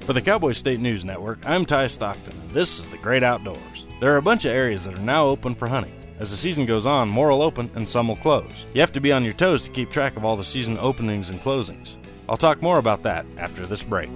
For the Cowboy State News Network, I'm Ty Stockton, and this is The Great Outdoors. There are a bunch of areas that are now open for hunting. As the season goes on, more will open and some will close. You have to be on your toes to keep track of all the season openings and closings. I'll talk more about that after this break.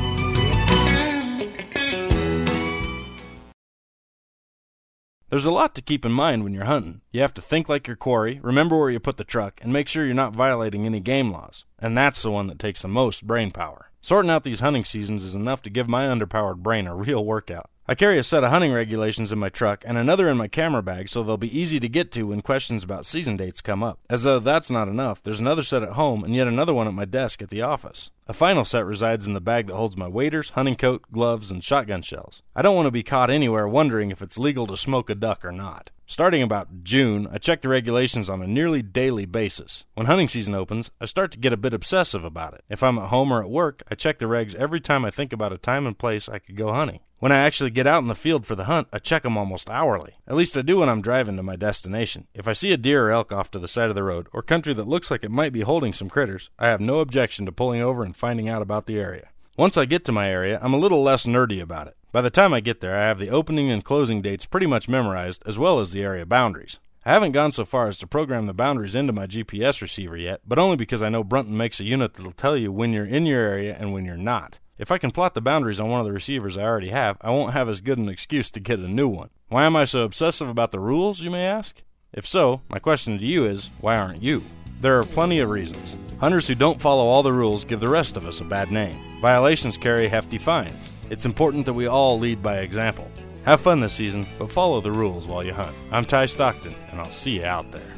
There's a lot to keep in mind when you're hunting. You have to think like your quarry, remember where you put the truck, and make sure you're not violating any game laws. And that's the one that takes the most brain power. Sorting out these hunting seasons is enough to give my underpowered brain a real workout. I carry a set of hunting regulations in my truck and another in my camera bag so they'll be easy to get to when questions about season dates come up. As though that's not enough, there's another set at home and yet another one at my desk at the office. A final set resides in the bag that holds my waders, hunting coat, gloves, and shotgun shells. I don't want to be caught anywhere wondering if it's legal to smoke a duck or not. Starting about June, I check the regulations on a nearly daily basis. When hunting season opens, I start to get a bit obsessive about it. If I'm at home or at work, I check the regs every time I think about a time and place I could go hunting. When I actually get out in the field for the hunt, I check them almost hourly. At least I do when I'm driving to my destination. If I see a deer or elk off to the side of the road, or country that looks like it might be holding some critters, I have no objection to pulling over and finding out about the area. Once I get to my area, I'm a little less nerdy about it. By the time I get there, I have the opening and closing dates pretty much memorized, as well as the area boundaries. I haven't gone so far as to program the boundaries into my GPS receiver yet, but only because I know Brunton makes a unit that'll tell you when you're in your area and when you're not. If I can plot the boundaries on one of the receivers I already have, I won't have as good an excuse to get a new one. Why am I so obsessive about the rules, you may ask? If so, my question to you is, why aren't you? There are plenty of reasons. Hunters who don't follow all the rules give the rest of us a bad name. Violations carry hefty fines. It's important that we all lead by example. Have fun this season, but follow the rules while you hunt. I'm Ty Stockton, and I'll see you out there.